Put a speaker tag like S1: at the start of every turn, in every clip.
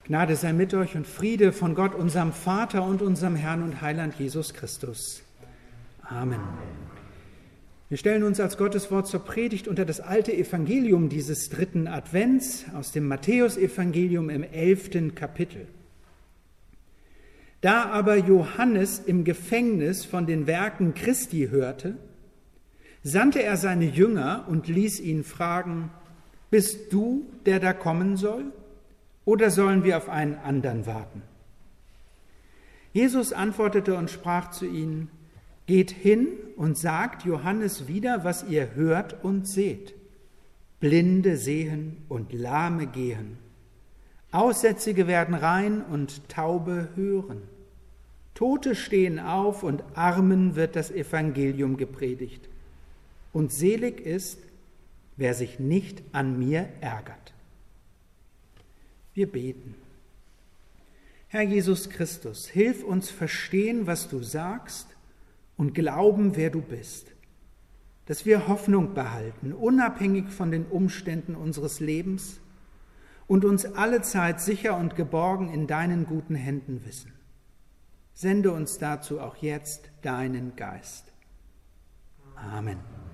S1: Gnade sei mit euch und Friede von Gott, unserem Vater und unserem Herrn und Heiland Jesus Christus. Amen. Wir stellen uns als Gottes Wort zur Predigt unter das alte Evangelium dieses 3. Advents aus dem Matthäusevangelium im 11. Kapitel. Da aber Johannes im Gefängnis von den Werken Christi hörte, sandte er seine Jünger und ließ ihn fragen: Bist du, der da kommen soll, oder sollen wir auf einen anderen warten? Jesus antwortete und sprach zu ihnen: Geht hin und sagt Johannes wieder, was ihr hört und seht. Blinde sehen und Lahme gehen. Aussätzige werden rein und Taube hören. Tote stehen auf und Armen wird das Evangelium gepredigt. Und selig ist, wer sich nicht an mir ärgert. Wir beten. Herr Jesus Christus, hilf uns verstehen, was du sagst und glauben, wer du bist, dass wir Hoffnung behalten, unabhängig von den Umständen unseres Lebens und uns allezeit sicher und geborgen in deinen guten Händen wissen. Sende uns dazu auch jetzt deinen Geist. Amen.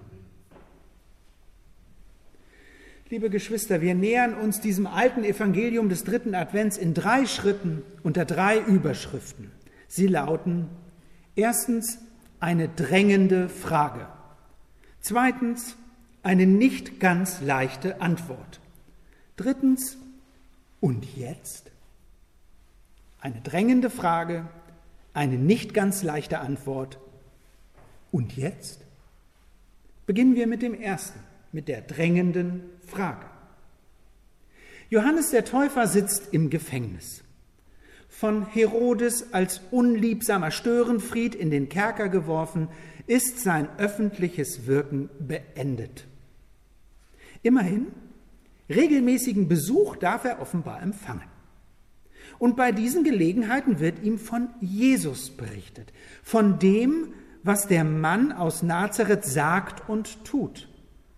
S1: Liebe Geschwister, wir nähern uns diesem alten Evangelium des 3. Advents in 3 Schritten unter 3 Überschriften. Sie lauten: erstens eine drängende Frage, zweitens eine nicht ganz leichte Antwort, drittens und jetzt? Eine drängende Frage, eine nicht ganz leichte Antwort und jetzt? Beginnen wir mit dem ersten, mit der drängenden Frage. Johannes der Täufer sitzt im Gefängnis. Von Herodes als unliebsamer Störenfried in den Kerker geworfen, ist sein öffentliches Wirken beendet. Immerhin, regelmäßigen Besuch darf er offenbar empfangen. Und bei diesen Gelegenheiten wird ihm von Jesus berichtet, von dem, was der Mann aus Nazareth sagt und tut.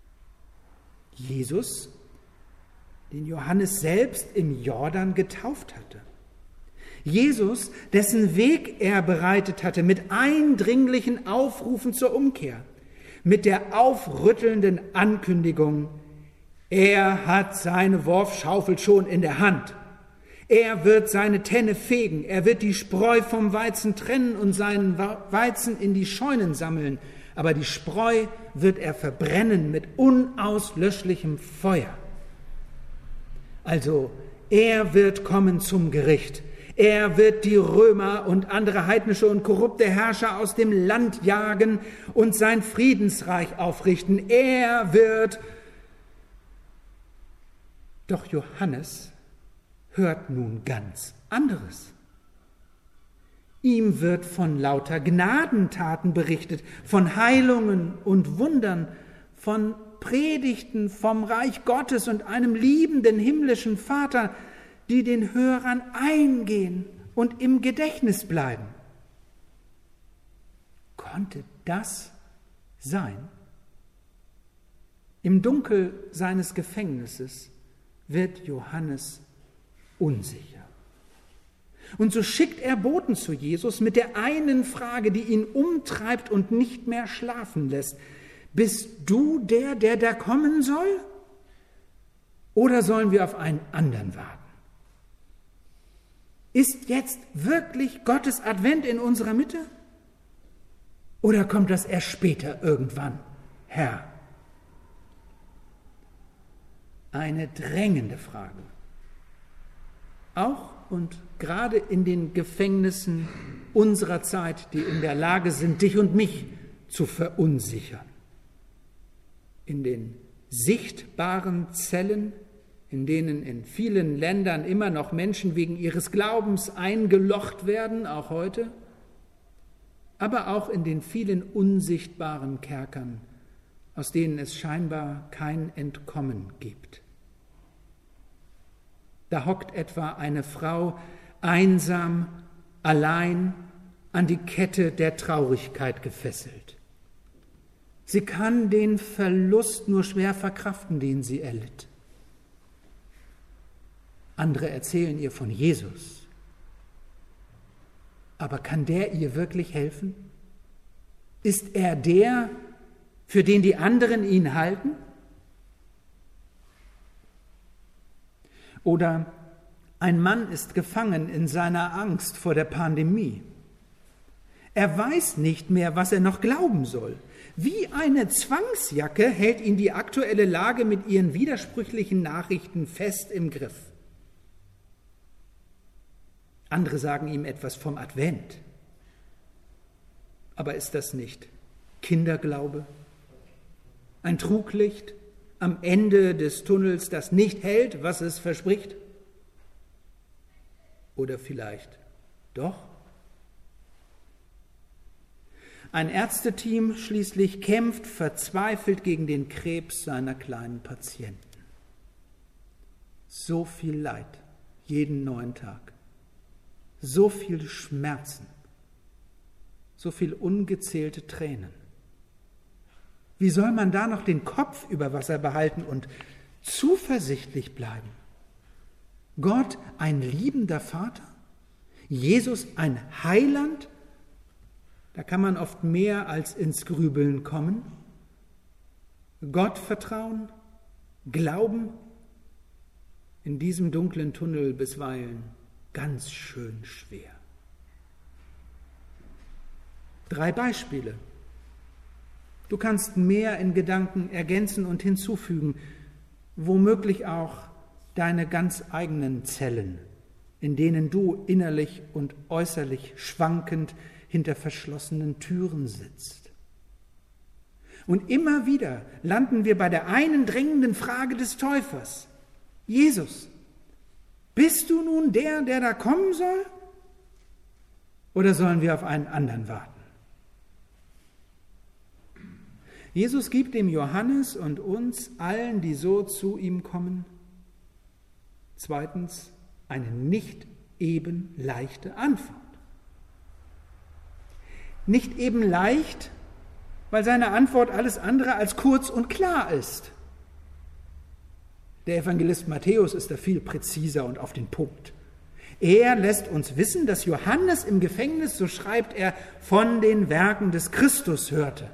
S1: Jesus, den Johannes selbst im Jordan getauft hatte. Jesus, dessen Weg er bereitet hatte mit eindringlichen Aufrufen zur Umkehr, mit der aufrüttelnden Ankündigung: Er hat seine Worfschaufel schon in der Hand. Er wird seine Tenne fegen, er wird die Spreu vom Weizen trennen und seinen Weizen in die Scheunen sammeln, aber die Spreu wird er verbrennen mit unauslöschlichem Feuer. Also, er wird kommen zum Gericht. Er wird die Römer und andere heidnische und korrupte Herrscher aus dem Land jagen und sein Friedensreich aufrichten. Er wird... Doch Johannes hört nun ganz anderes. Ihm wird von lauter Gnadentaten berichtet, von Heilungen und Wundern, von Predigten vom Reich Gottes und einem liebenden himmlischen Vater, die den Hörern eingehen und im Gedächtnis bleiben. Konnte das sein? Im Dunkel seines Gefängnisses wird Johannes unsicher. Und so schickt er Boten zu Jesus mit der einen Frage, die ihn umtreibt und nicht mehr schlafen lässt: Bist du der da kommen soll? Oder sollen wir auf einen anderen warten? Ist jetzt wirklich Gottes Advent in unserer Mitte? Oder kommt das erst später irgendwann, Herr? Eine drängende Frage. Auch und gerade in den Gefängnissen unserer Zeit, die in der Lage sind, dich und mich zu verunsichern. In den sichtbaren Zellen, in denen in vielen Ländern immer noch Menschen wegen ihres Glaubens eingelocht werden, auch heute, aber auch in den vielen unsichtbaren Kerkern, aus denen es scheinbar kein Entkommen gibt. Da hockt etwa eine Frau einsam, allein, an die Kette der Traurigkeit gefesselt. Sie kann den Verlust nur schwer verkraften, den sie erlitt. Andere erzählen ihr von Jesus. Aber kann der ihr wirklich helfen? Ist er der, für den die anderen ihn halten? Oder ein Mann ist gefangen in seiner Angst vor der Pandemie. Er weiß nicht mehr, was er noch glauben soll. Wie eine Zwangsjacke hält ihn die aktuelle Lage mit ihren widersprüchlichen Nachrichten fest im Griff. Andere sagen ihm etwas vom Advent. Aber ist das nicht Kinderglaube? Ein Truglicht am Ende des Tunnels, das nicht hält, was es verspricht? Oder vielleicht doch? Ein Ärzteteam schließlich kämpft verzweifelt gegen den Krebs seiner kleinen Patienten. So viel Leid jeden neuen Tag, so viele Schmerzen, so viel ungezählte Tränen. Wie soll man da noch den Kopf über Wasser behalten und zuversichtlich bleiben? Gott ein liebender Vater, Jesus ein Heiland, da kann man oft mehr als ins Grübeln kommen. Gott vertrauen, glauben, in diesem dunklen Tunnel bisweilen ganz schön schwer. 3 Beispiele. Du kannst mehr in Gedanken ergänzen und hinzufügen, womöglich auch deine ganz eigenen Zellen, in denen du innerlich und äußerlich schwankend hinter verschlossenen Türen sitzt. Und immer wieder landen wir bei der einen drängenden Frage des Täufers. Jesus, bist du nun der, der da kommen soll? Oder sollen wir auf einen anderen warten? Jesus gibt dem Johannes und uns allen, die so zu ihm kommen, 2. eine nicht eben leichte Antwort. Nicht eben leicht, weil seine Antwort alles andere als kurz und klar ist. Der Evangelist Matthäus ist da viel präziser und auf den Punkt. Er lässt uns wissen, dass Johannes im Gefängnis, so schreibt er, von den Werken des Christus hörte.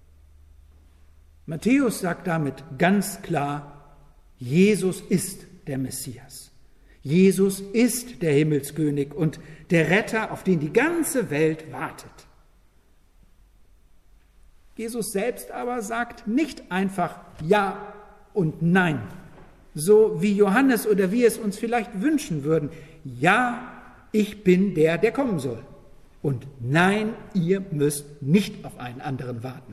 S1: Matthäus sagt damit ganz klar, Jesus ist der Messias. Jesus ist der Himmelskönig und der Retter, auf den die ganze Welt wartet. Jesus selbst aber sagt nicht einfach Ja und Nein, so wie Johannes oder wir es uns vielleicht wünschen würden. Ja, ich bin der, der kommen soll. Und nein, ihr müsst nicht auf einen anderen warten.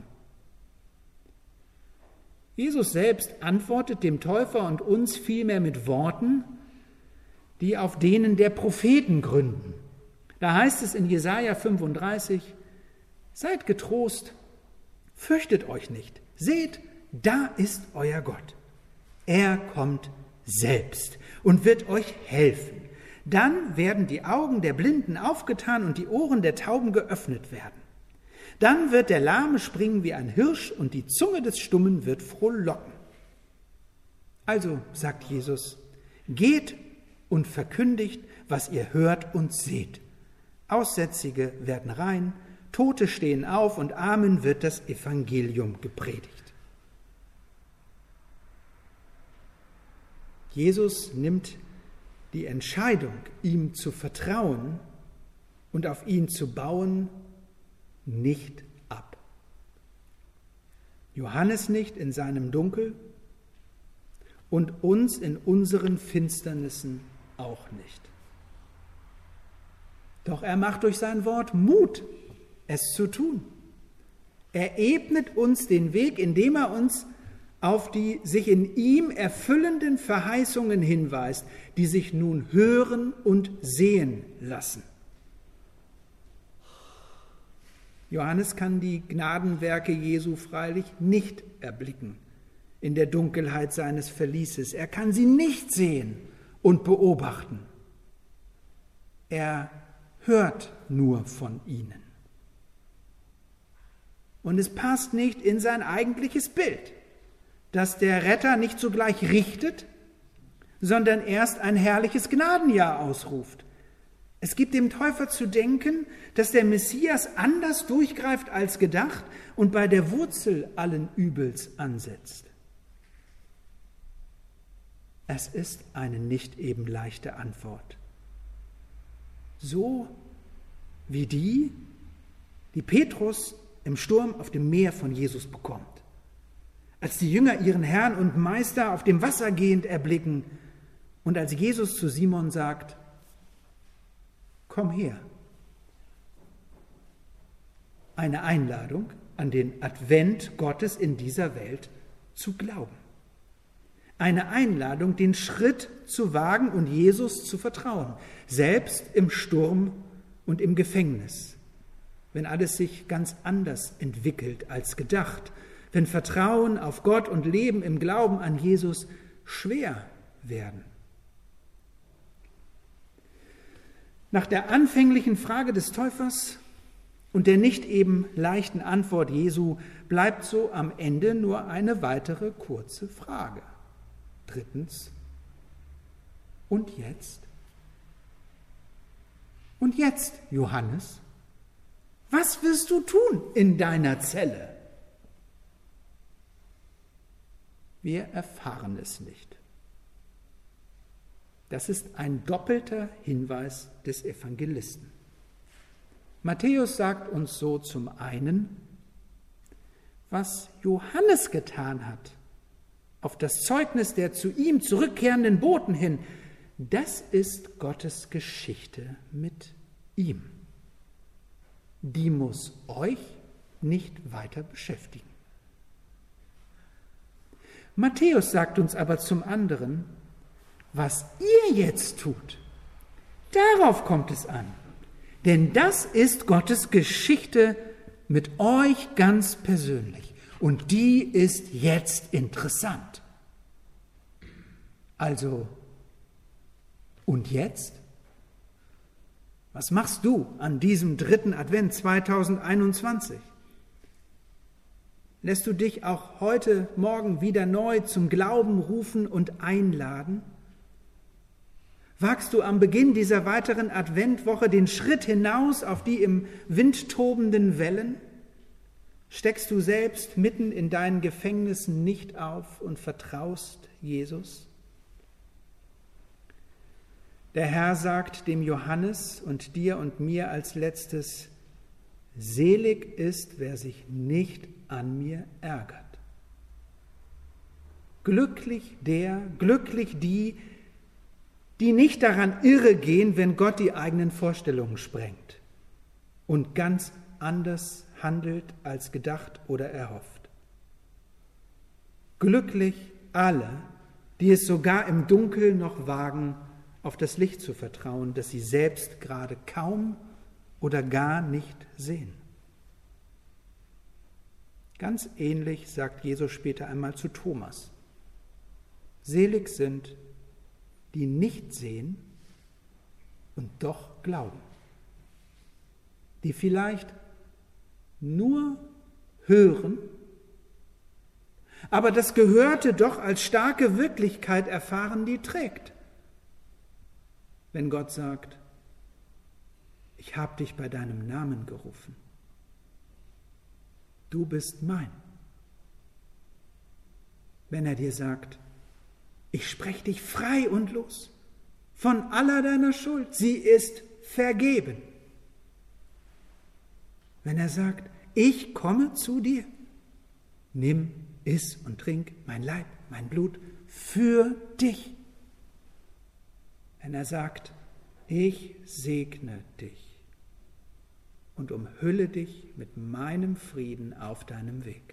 S1: Jesus selbst antwortet dem Täufer und uns vielmehr mit Worten, die auf denen der Propheten gründen. Da heißt es in Jesaja 35, seid getrost, fürchtet euch nicht. Seht, da ist euer Gott. Er kommt selbst und wird euch helfen. Dann werden die Augen der Blinden aufgetan und die Ohren der Tauben geöffnet werden. Dann wird der Lahme springen wie ein Hirsch und die Zunge des Stummen wird frohlocken. Also, sagt Jesus, geht und verkündigt, was ihr hört und seht. Aussätzige werden rein, Tote stehen auf und Armen wird das Evangelium gepredigt. Jesus nimmt die Entscheidung, ihm zu vertrauen und auf ihn zu bauen, nicht ab. Johannes nicht in seinem Dunkel und uns in unseren Finsternissen auch nicht. Doch er macht durch sein Wort Mut, es zu tun. Er ebnet uns den Weg, indem er uns auf die sich in ihm erfüllenden Verheißungen hinweist, die sich nun hören und sehen lassen. Johannes kann die Gnadenwerke Jesu freilich nicht erblicken in der Dunkelheit seines Verlieses. Er kann sie nicht sehen und beobachten. Er hört nur von ihnen. Und es passt nicht in sein eigentliches Bild, dass der Retter nicht sogleich richtet, sondern erst ein herrliches Gnadenjahr ausruft. Es gibt dem Täufer zu denken, dass der Messias anders durchgreift als gedacht und bei der Wurzel allen Übels ansetzt. Es ist eine nicht eben leichte Antwort. So wie die Petrus im Sturm auf dem Meer von Jesus bekommt. Als die Jünger ihren Herrn und Meister auf dem Wasser gehend erblicken und als Jesus zu Simon sagt, komm her. Eine Einladung an den Advent Gottes in dieser Welt zu glauben. Eine Einladung, den Schritt zu wagen und Jesus zu vertrauen, selbst im Sturm und im Gefängnis, wenn alles sich ganz anders entwickelt als gedacht, wenn Vertrauen auf Gott und Leben im Glauben an Jesus schwer werden. Nach der anfänglichen Frage des Täufers und der nicht eben leichten Antwort Jesu bleibt so am Ende nur eine weitere kurze Frage. Drittens, und jetzt? Und jetzt, Johannes, was wirst du tun in deiner Zelle? Wir erfahren es nicht. Das ist ein doppelter Hinweis des Evangelisten. Matthäus sagt uns so zum einen, was Johannes getan hat, auf das Zeugnis der zu ihm zurückkehrenden Boten hin, das ist Gottes Geschichte mit ihm. Die muss euch nicht weiter beschäftigen. Matthäus sagt uns aber zum anderen, was ihr jetzt tut, darauf kommt es an. Denn das ist Gottes Geschichte mit euch ganz persönlich. Und die ist jetzt interessant. Also, und jetzt? Was machst du an diesem 3. Advent 2021? Lässt du dich auch heute Morgen wieder neu zum Glauben rufen und einladen? Wagst du am Beginn dieser weiteren Adventwoche den Schritt hinaus auf die im Wind tobenden Wellen? Steckst du selbst mitten in deinen Gefängnissen nicht auf und vertraust Jesus? Der Herr sagt dem Johannes und dir und mir als letztes, selig ist, wer sich nicht an mir ärgert. Glücklich die, die nicht daran irregehen, wenn Gott die eigenen Vorstellungen sprengt und ganz anders handelt als gedacht oder erhofft. Glücklich alle, die es sogar im Dunkeln noch wagen, auf das Licht zu vertrauen, das sie selbst gerade kaum oder gar nicht sehen. Ganz ähnlich sagt Jesus später einmal zu Thomas. Selig sind, die nicht sehen und doch glauben, die vielleicht nur hören, aber das Gehörte doch als starke Wirklichkeit erfahren, die trägt. Wenn Gott sagt, ich habe dich bei deinem Namen gerufen, du bist mein. Wenn er dir sagt, ich spreche dich frei und los von aller deiner Schuld, sie ist vergeben. Wenn er sagt, ich komme zu dir, nimm, iss und trink mein Leib, mein Blut für dich. Wenn er sagt, ich segne dich und umhülle dich mit meinem Frieden auf deinem Weg.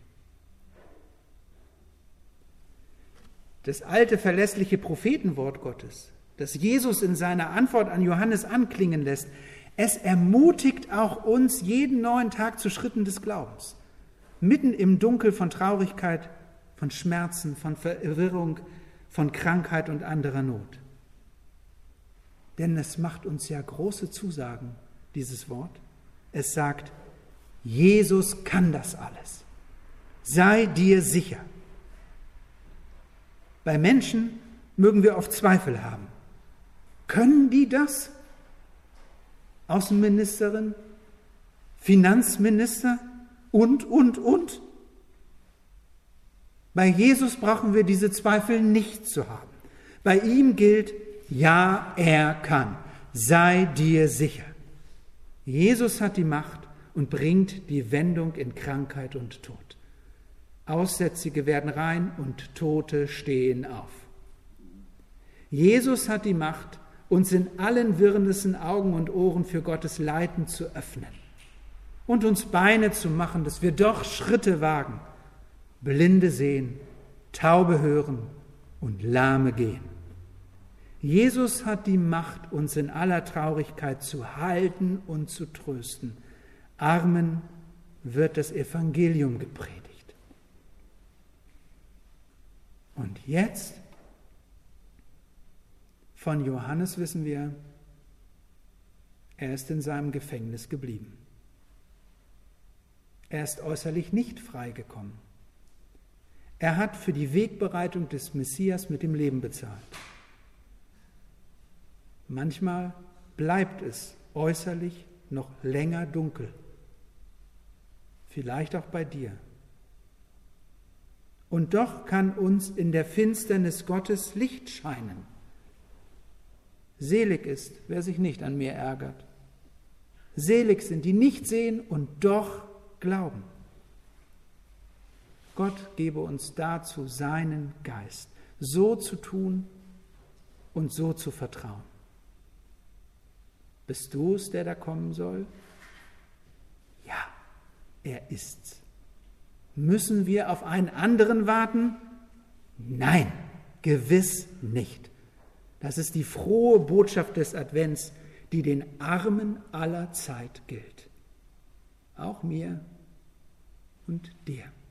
S1: Das alte, verlässliche Prophetenwort Gottes, das Jesus in seiner Antwort an Johannes anklingen lässt, es ermutigt auch uns jeden neuen Tag zu Schritten des Glaubens. Mitten im Dunkel von Traurigkeit, von Schmerzen, von Verwirrung, von Krankheit und anderer Not. Denn es macht uns ja große Zusagen, dieses Wort. Es sagt, Jesus kann das alles. Sei dir sicher. Bei Menschen mögen wir oft Zweifel haben. Können die das? Außenministerin, Finanzminister und. Bei Jesus brauchen wir diese Zweifel nicht zu haben. Bei ihm gilt, ja, er kann. Sei dir sicher. Jesus hat die Macht und bringt die Wendung in Krankheit und Tod. Aussätzige werden rein und Tote stehen auf. Jesus hat die Macht, uns in allen Wirrnissen Augen und Ohren für Gottes Leiten zu öffnen und uns Beine zu machen, dass wir doch Schritte wagen, Blinde sehen, Taube hören und Lahme gehen. Jesus hat die Macht, uns in aller Traurigkeit zu halten und zu trösten. Armen wird das Evangelium gepredigt. Und jetzt, von Johannes wissen wir, er ist in seinem Gefängnis geblieben. Er ist äußerlich nicht freigekommen. Er hat für die Wegbereitung des Messias mit dem Leben bezahlt. Manchmal bleibt es äußerlich noch länger dunkel. Vielleicht auch bei dir. Und doch kann uns in der Finsternis Gottes Licht scheinen. Selig ist, wer sich nicht an mir ärgert. Selig sind, die nicht sehen und doch glauben. Gott gebe uns dazu seinen Geist, so zu tun und so zu vertrauen. Bist du es, der da kommen soll? Ja, er ist's. Müssen wir auf einen anderen warten? Nein, gewiss nicht. Das ist die frohe Botschaft des Advents, die den Armen aller Zeit gilt. Auch mir und dir.